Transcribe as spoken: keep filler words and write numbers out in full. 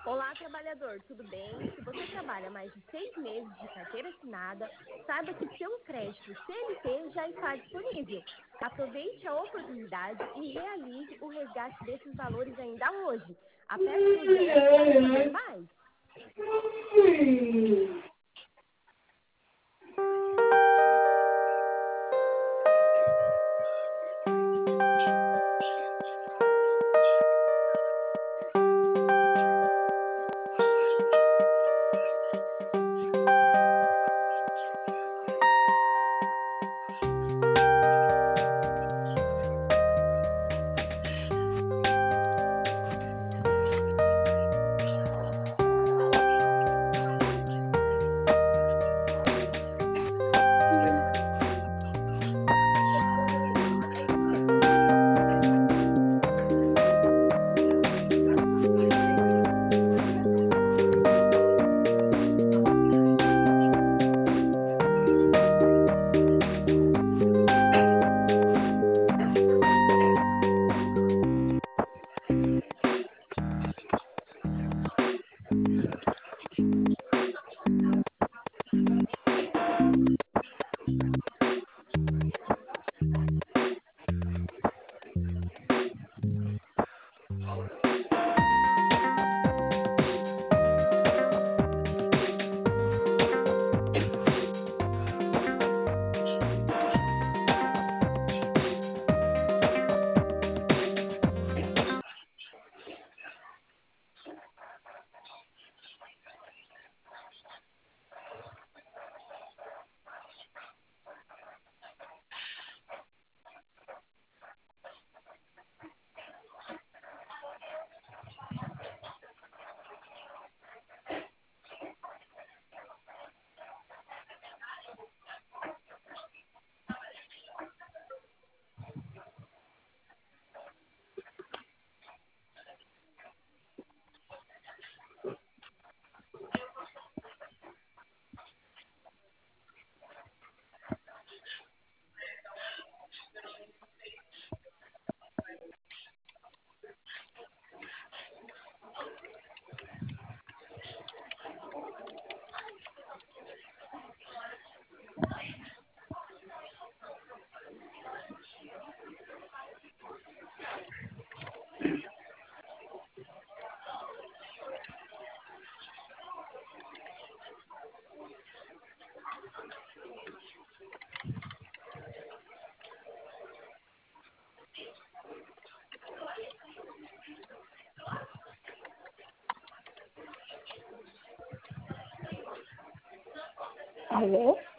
Olá, trabalhador, tudo bem? Se você trabalha mais de seis meses de carteira assinada, saiba que seu crédito C L T já está disponível. Aproveite a oportunidade e realize o resgate desses valores ainda hoje. Aperte no zero para saber mais. Alô?